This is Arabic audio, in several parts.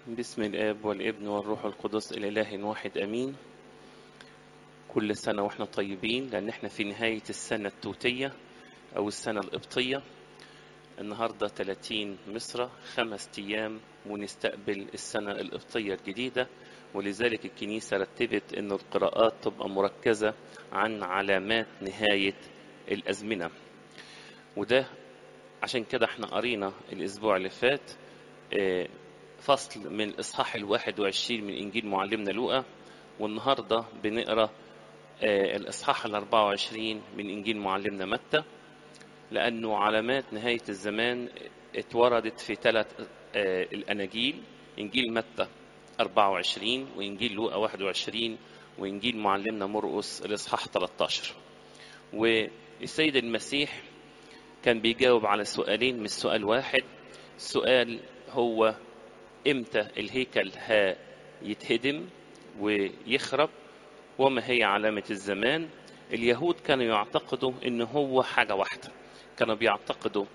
بسم الآب والابن والروح القدس الإله واحد أمين. كل سنة وإحنا طيبين، لأن إحنا في نهاية السنة التوتية أو السنة القبطية. النهاردة 30 مصر، 5 أيام ونستقبل السنة القبطية الجديدة، ولذلك الكنيسة رتبت أن القراءات تبقى مركزة عن علامات نهاية الأزمنة. وده عشان كده احنا قرينا الأسبوع اللي فات فصل من الإصحاح 21 من إنجيل معلمنا لوقا، والنهاردة بنقرأ الإصحاح 24 من إنجيل معلمنا متى، لأنه علامات نهاية الزمان اتوردت في 3 الأناجيل: إنجيل متى 24 وإنجيل لوقا 21 وإنجيل معلمنا مرقس الإصحاح 13. والسيد المسيح كان بيجاوب على سؤالين مش سؤال واحد. السؤال هو امتى الهيكل يتهدم ويخرب، وما هي علامة الزمان. اليهود كانوا يعتقدوا انه هو حاجة واحدة، كانوا بيعتقدوا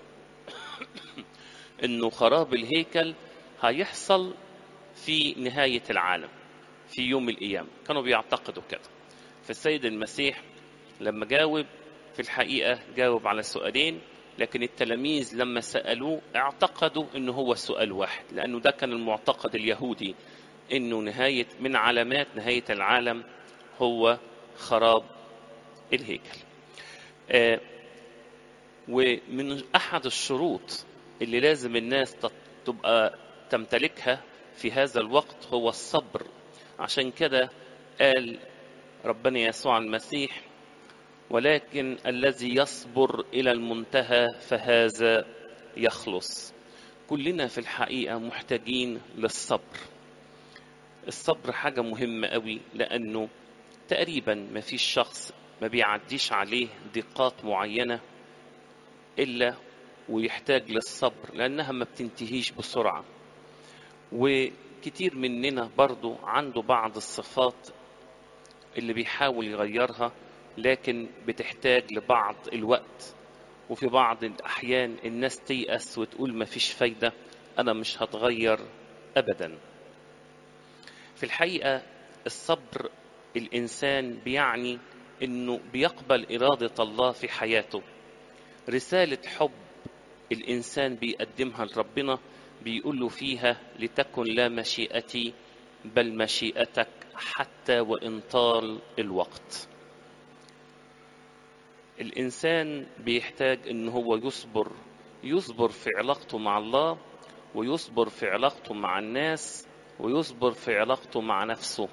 انه خراب الهيكل هيحصل في نهاية العالم في يوم القيامة، كانوا بيعتقدوا كده. فالسيد المسيح لما جاوب في الحقيقة جاوب على سؤالين، لكن التلاميذ لما سألوه اعتقدوا انه هو سؤال واحد، لانه ده كان المعتقد اليهودي، انه نهاية من علامات نهاية العالم هو خراب الهيكل. ومن احد الشروط اللي لازم الناس تبقى تمتلكها في هذا الوقت هو الصبر. عشان كده قال ربنا يسوع المسيح: ولكن الذي يصبر إلى المنتهى فهذا يخلص. كلنا في الحقيقة محتاجين للصبر. الصبر حاجة مهمة قوي، لأنه تقريبا ما فيش شخص ما بيعديش عليه ضيقات معينة إلا ويحتاج للصبر، لأنها ما بتنتهيش بسرعة. وكتير مننا برضو عنده بعض الصفات اللي بيحاول يغيرها، لكن بتحتاج لبعض الوقت. وفي بعض الأحيان الناس تيأس وتقول ما فيش فايدة، أنا مش هتغير أبدا. في الحقيقة الصبر الإنسان بيعني إنه بيقبل إرادة الله في حياته. رسالة حب الإنسان بيقدمها لربنا، بيقول له فيها: لتكن لا مشيئتي بل مشيئتك حتى وإن طال الوقت. الإنسان بيحتاج إن هو يصبر في علاقته مع الله، ويصبر في علاقته مع الناس، ويصبر في علاقته مع نفسه.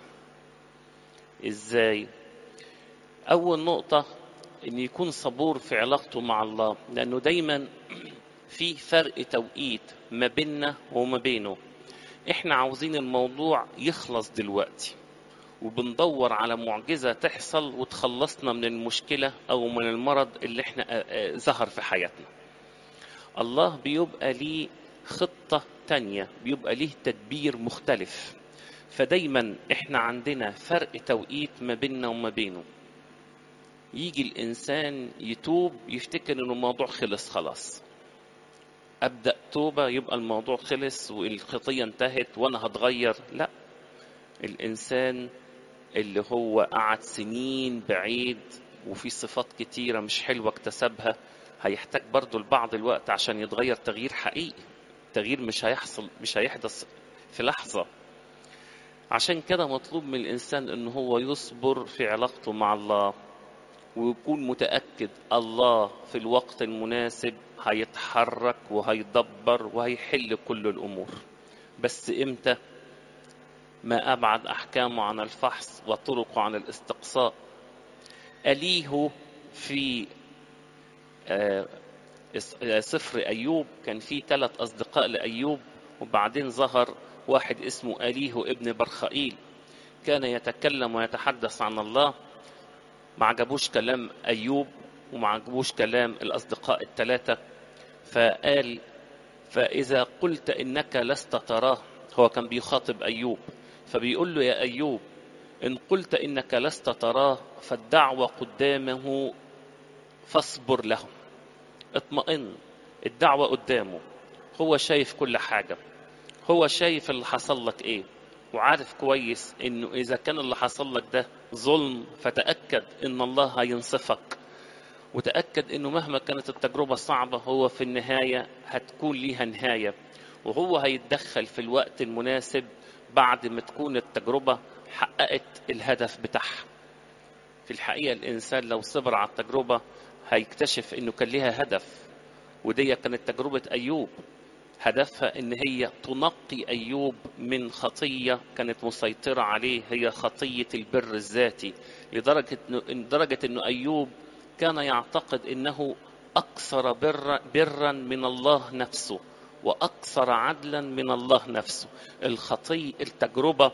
إزاي؟ أول نقطة إن يكون صبور في علاقته مع الله، لأنه دايما في فرق توقيت ما بيننا وما بينه. إحنا عاوزين الموضوع يخلص دلوقتي، وبندور على معجزة تحصل وتخلصنا من المشكلة أو من المرض اللي احنا ظهر في حياتنا. الله بيبقى ليه خطة تانية، بيبقى ليه تدبير مختلف. فدايما احنا عندنا فرق توقيت ما بيننا وما بينه. يجي الإنسان يتوب يفتكر إنه الموضوع خلص خلاص، أبدأ توبة يبقى الموضوع خلص والخطية انتهت وأنا هتغير. لا، الإنسان اللي هو قعد سنين بعيد وفي صفات كتيرة مش حلوة اكتسبها هيحتاج برضو لبعض الوقت عشان يتغير تغيير حقيقي. تغيير مش هيحدث في لحظة. عشان كده مطلوب من الإنسان إنه هو يصبر في علاقته مع الله، ويكون متأكد الله في الوقت المناسب هيتحرك وهيدبر وهيحل كل الأمور. بس إمتى؟ ما أبعد أحكامه عن الفحص وطرقه عن الاستقصاء. أليه في سفر أيوب كان في 3 أصدقاء لأيوب، وبعدين ظهر واحد اسمه أليه ابن برخائيل، كان يتكلم ويتحدث عن الله. ما عجبوش كلام أيوب وما عجبوش كلام الأصدقاء ال3، فقال: فإذا قلت إنك لست تراه. هو كان بيخاطب أيوب، فبيقول له: يا أيوب، إن قلت إنك لست تراه فالدعوة قدامه فاصبر له. اطمئن، الدعوة قدامه، هو شايف كل حاجة، هو شايف اللي حصل لك ايه، وعارف كويس انه اذا كان اللي حصل لك ده ظلم فتأكد ان الله هينصفك، وتأكد انه مهما كانت التجربة صعبة هو في النهاية هتكون ليها نهاية، وهو هيتدخل في الوقت المناسب بعد ما تكون التجربة حققت الهدف بتاعها. في الحقيقة الإنسان لو صبر على التجربة هيكتشف إنه كان ليها هدف، ودي كانت تجربة أيوب. هدفها إن هي تنقي أيوب من خطية كانت مسيطرة عليه، هي خطية البر الذاتي، لدرجة إنه أيوب كان يعتقد إنه أكثر برا من الله نفسه، وأكثر عدلا من الله نفسه. التجربة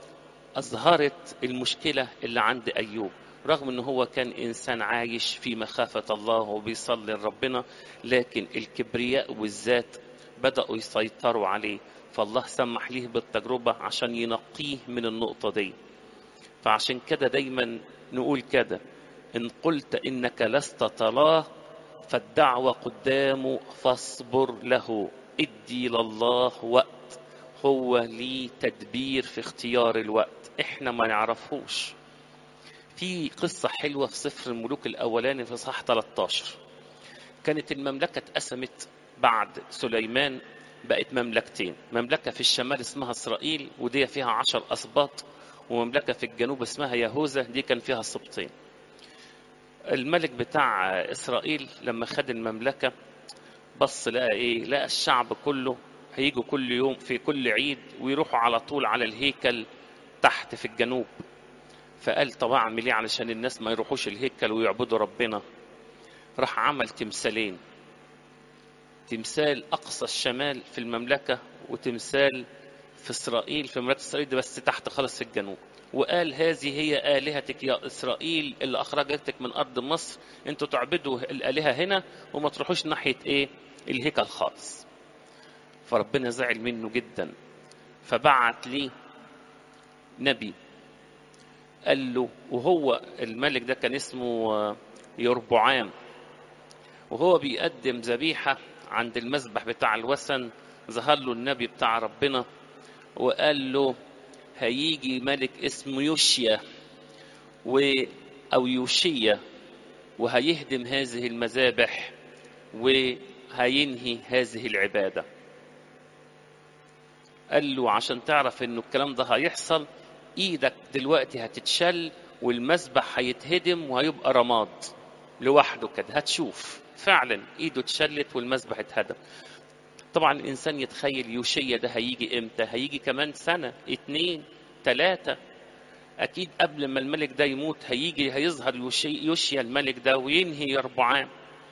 أظهرت المشكلة اللي عند أيوب، رغم أنه هو كان إنسان عايش في مخافة الله وبيصلي لربنا، لكن الكبرياء والذات بدأوا يسيطروا عليه، فالله سمح ليه بالتجربة عشان ينقيه من النقطة دي. فعشان كده دايما نقول كده: إن قلت إنك لست تراه فالدعوة قدامه فاصبر له، ادي لله وقت، هو ليه تدبير في اختيار الوقت احنا ما نعرفهوش. في قصة حلوة في سفر الملوك الأولاني في صح 13. كانت المملكة اتقسمت بعد سليمان، بقت مملكتين، مملكة في الشمال اسمها إسرائيل ودي فيها 10 أسباط، ومملكة في الجنوب اسمها يهوذا دي كان فيها سبطين. الملك بتاع إسرائيل لما خد المملكة بص لقى ايه؟ لقى الشعب كله هيجوا كل يوم في كل عيد ويروحوا على طول على الهيكل تحت في الجنوب. فقال طب اعمل ايه علشان الناس ما يروحوش الهيكل ويعبدوا ربنا؟ راح عمل تمثالين، تمثال اقصى الشمال في المملكة، وتمثال في اسرائيل في مملكة اسرائيل دي بس تحت خالص في الجنوب. وقال هذه هي آلهتك يا إسرائيل اللي أخرجتك من أرض مصر، أنتوا تعبدوا الآلهة هنا وما تروحوش ناحية إيه؟ الهيكل خالص. فربنا زعل منه جدا، فبعت ليه نبي قال له، وهو الملك ده كان اسمه يربعام، وهو بيقدم ذبيحة عند المذبح بتاع الوثن ظهر له النبي بتاع ربنا وقال له هيجي ملك اسمه يوشيا أو يوشيا وهيهدم هذه المذابح وهينهي هذه العبادة. قال له عشان تعرف انه الكلام ده هيحصل ايدك دلوقتي هتتشل والمذبح هيتهدم وهيبقى رماد لوحده كده، هتشوف فعلا ايده اتشلت والمذبح اتهدم. طبعا الانسان يتخيل يوشيا ده هيجي امتى؟ هيجي كمان سنة 2 3، اكيد قبل ما الملك ده يموت هيظهر يوشيا الملك ده وينهي يربعام.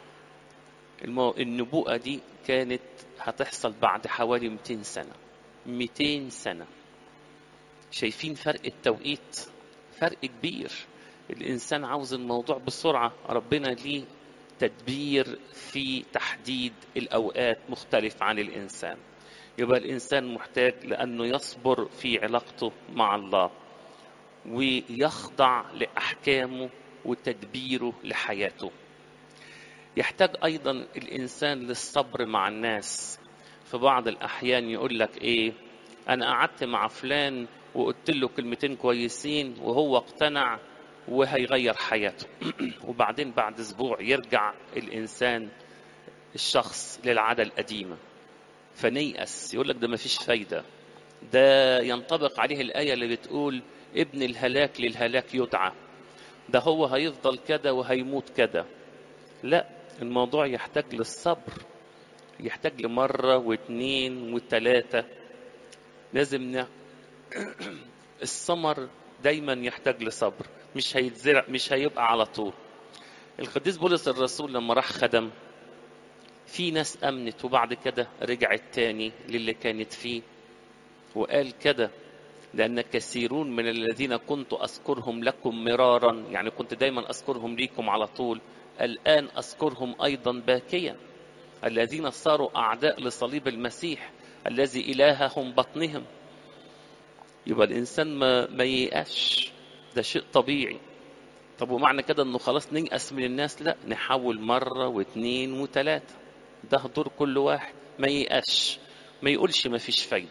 النبوءة دي كانت هتحصل بعد حوالي 200 سنة. 200 سنة. شايفين فرق التوقيت؟ فرق كبير. الإنسان عاوز الموضوع بسرعة، ربنا ليه تدبير في تحديد الأوقات مختلف عن الإنسان. يبقى الإنسان محتاج لأنه يصبر في علاقته مع الله ويخضع لأحكامه وتدبيره لحياته. يحتاج أيضا الإنسان للصبر مع الناس. في بعض الأحيان يقول لك إيه؟ أنا قعدت مع فلان وقلت له كلمتين كويسين وهو اقتنع وهيغير حياته وبعدين بعد أسبوع يرجع الإنسان الشخص للعادة القديمة فنيأس، يقول لك ده مفيش فايدة، ده ينطبق عليه الآية اللي بتقول ابن الهلاك للهلاك يدعى، ده هو هيفضل كده وهيموت كده. لا، الموضوع يحتاج للصبر، يحتاج لمرة واثنين وثلاثة. لازم الثمر دايما يحتاج لصبر، مش هيتزرع، مش هيبقى على طول. القديس بولس الرسول لما راح خدم في ناس أمنت وبعد كده رجعت تاني للي كانت فيه، وقال كده لأن كثيرون من الذين كنت أذكرهم لكم مرارا، يعني كنت دايما أذكرهم ليكم على طول، الآن أذكرهم أيضا باكيا، الذين صاروا أعداء لصليب المسيح الذي إلههم بطنهم. يبقى الإنسان ما ييأسش، ده شيء طبيعي. طب ومعنى كده أنه خلاص نيأس من الناس؟ لا، نحاول مرة واثنين وثلاثة، ده دور كل واحد. ما ييأسش، ما يقولش ما فيش فايدة.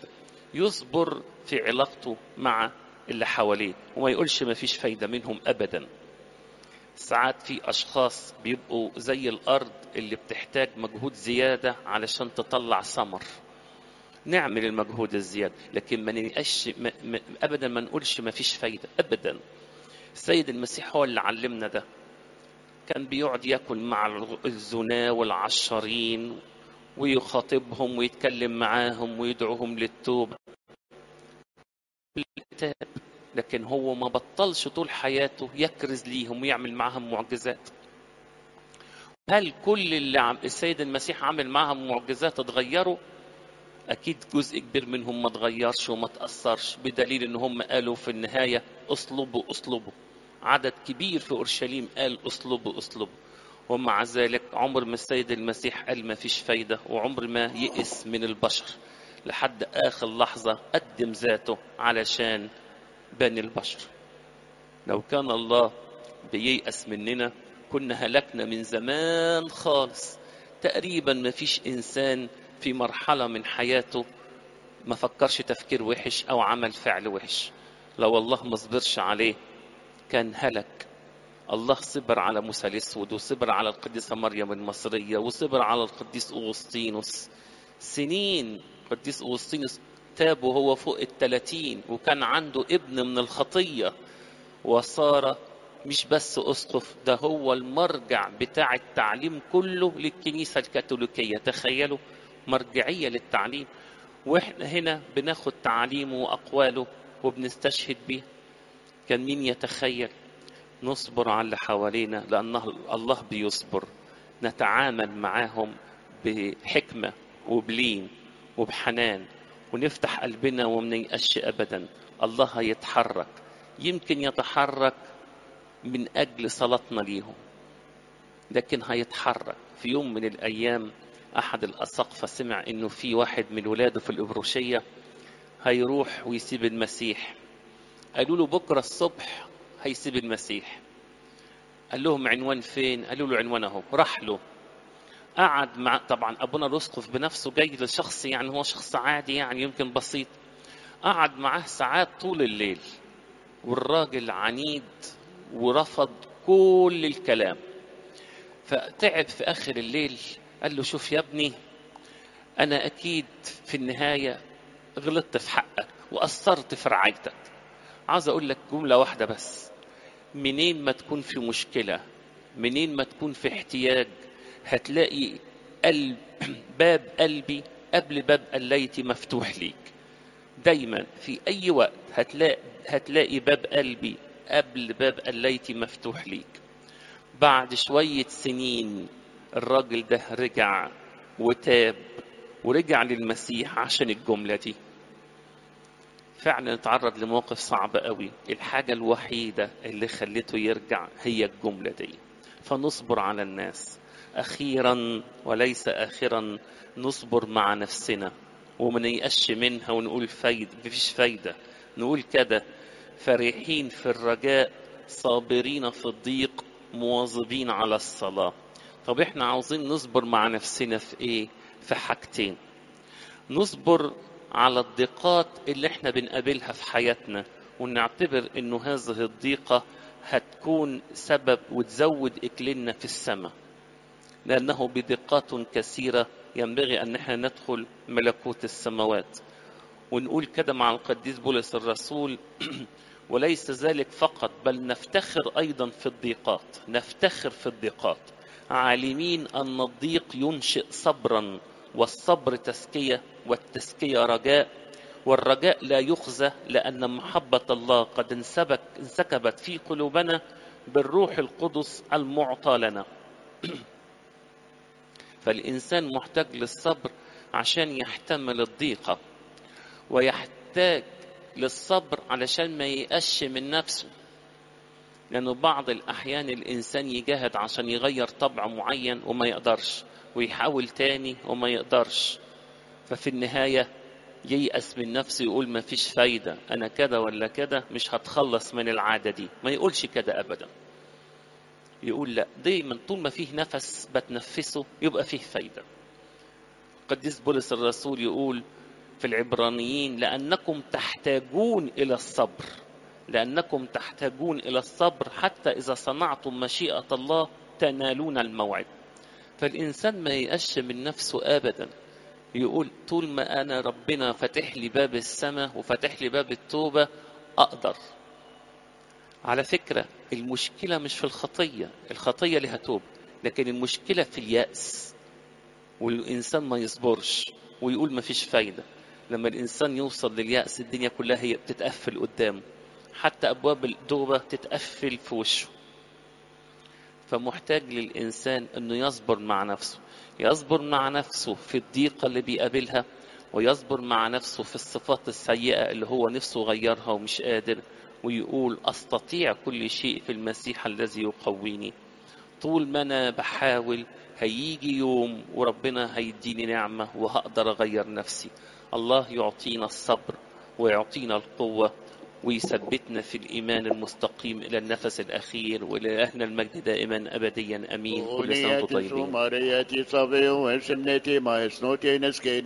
يصبر في علاقته مع اللي حواليه وما يقولش ما فيش فايدة منهم أبدا. ساعات في أشخاص بيبقوا زي الأرض اللي بتحتاج مجهود زيادة علشان تطلع ثمر، نعمل المجهود الزيادة لكن ما نيأش أبدا، ما نقولش ما فيش فايدة أبدا. السيد المسيح هو اللي علمنا ده، كان بيقعد ياكل مع الزنا والعشارين ويخاطبهم ويتكلم معاهم ويدعوهم للتوبة بالكتاب، لكن هو ما بطلش طول حياته يكرز ليهم ويعمل معاهم معجزات. هل كل اللي السيد المسيح عمل معاهم معجزات اتغيروا؟ أكيد جزء كبير منهم ما اتغيرش وما تأثرش، بدليل إن هم قالوا في النهاية اصلبوا اصلبوا. عدد كبير في أورشليم قال اصلبوا اصلبوا، ومع ذلك عمر ما السيد المسيح قال ما فيش فايدة، وعمر ما يئس من البشر. لحد آخر لحظة قدم ذاته علشان بني البشر. لو كان الله بييأس مننا كنا هلكنا من زمان خالص. تقريبا ما فيش إنسان في مرحلة من حياته ما فكرش تفكير وحش أو عمل فعل وحش لو الله ما صبرش عليه كان هلك. الله صبر على موسى الأسود، وصبر على القديسة مريم المصرية، وصبر على القديس أغسطينوس سنين. القديس أغسطينوس تاب وهو فوق 30 وكان عنده ابن من الخطية، وصار مش بس أسقف، ده هو المرجع بتاع التعليم كله للكنيسة الكاثوليكية. تخيلوا، مرجعية للتعليم، واحنا هنا بناخد تعليمه وأقواله وبنستشهد به. كان مين يتخيل؟ نصبر على اللي حوالينا لأن الله بيصبر، نتعامل معاهم بحكمة وبلين وبحنان، ونفتح قلبنا وما نيأسش أبدا. الله هيتحرك، يمكن يتحرك من أجل صلاتنا ليهم، لكن هيتحرك. في يوم من الأيام أحد الأساقفة سمع إنه في واحد من ولاده في الإبروشية هيروح ويسيب المسيح. قالوا له بكرة الصبح هيسيب المسيح. قال لهم عنوان فين؟ قالوا له عنوان اهو. راح له، قعد مع، طبعا ابونا الاسقف بنفسه جاي لشخص يعني هو شخص عادي يعني يمكن بسيط، قعد معاه ساعات طول الليل، والراجل عنيد ورفض كل الكلام. فتعب في اخر الليل، قال له شوف يا ابني، انا اكيد في النهاية غلطت في حقك وقصرت في رعايتك. عاوز اقول لك جملة واحدة بس، منين ما تكون في مشكلة، منين ما تكون في احتياج، هتلاقي قلب باب قلبي قبل باب قليتي مفتوح ليك. دايما في اي وقت هتلاقي باب قلبي قبل باب قليتي مفتوح ليك. بعد شوية سنين الراجل ده رجع وتاب ورجع للمسيح عشان الجملة دي. فعلا اتعرض لموقف صعب قوي، الحاجة الوحيدة اللي خلته يرجع هي الجملة دي. فنصبر على الناس، أخيرا وليس آخرا نصبر مع نفسنا وما نيأسش منها ونقول فايدة مفيش فايدة. نقول كده فرحين في الرجاء، صابرين في الضيق، مواظبين على الصلاة. طب احنا عاوزين نصبر مع نفسنا في ايه؟ في حاجتين. نصبر على الضيقات اللي احنا بنقابلها في حياتنا، ونعتبر انه هذه الضيقة هتكون سبب وتزود اكلنا في السماء، لانه بدقات كثيرة ينبغي ان احنا ندخل ملكوت السماوات. ونقول كده مع القديس بولس الرسول وليس ذلك فقط بل نفتخر ايضا في الضيقات، نفتخر في الضيقات، عالمين ان الضيق ينشئ صبرا، والصبر تزكية، والتزكية رجاء، والرجاء لا يخزى لأن محبة الله قد انسكبت في قلوبنا بالروح القدس المعطى لنا. فالإنسان محتاج للصبر عشان يحتمل الضيقة، ويحتاج للصبر علشان ما ييأسش من نفسه، لأنه بعض الأحيان الإنسان يجاهد عشان يغير طبع معين وما يقدرش، ويحاول تاني وما يقدرش، ففي النهاية ييأس من نفسه يقول ما فيش فايدة، أنا كده ولا كده مش هتخلص من العادة دي. ما يقولش كده أبدا، يقول لا، دايما طول ما فيه نفس بتنفسه يبقى فيه فايدة. قديس بولس الرسول يقول في العبرانيين لأنكم تحتاجون إلى الصبر، لأنكم تحتاجون إلى الصبر حتى إذا صنعتم مشيئة الله تنالون الموعد. فالإنسان ما يقش من نفسه أبدا، يقول طول ما أنا ربنا فتح لي باب السماء وفتح لي باب التوبة أقدر. على فكرة المشكلة مش في الخطية، الخطية لها توبة، لكن المشكلة في اليأس، والإنسان ما يصبرش ويقول ما فيش فايدة. لما الإنسان يوصل لليأس الدنيا كلها هي بتتقفل قدامه، حتى أبواب التوبة تتقفل في وشه. فمحتاج للإنسان أنه يصبر مع نفسه، يصبر مع نفسه في الضيقة اللي بيقابلها، ويصبر مع نفسه في الصفات السيئة اللي هو نفسه غيرها ومش قادر، ويقول أستطيع كل شيء في المسيح الذي يقويني. طول ما أنا بحاول هيجي يوم وربنا هيديني نعمة وهقدر أغير نفسي. الله يعطينا الصبر ويعطينا القوة ويثبتنا في الإيمان المستقيم إلى النفس الأخير، ولإلهنا المجد دائما أبديا أمين. كل سنة وانتم طيبين.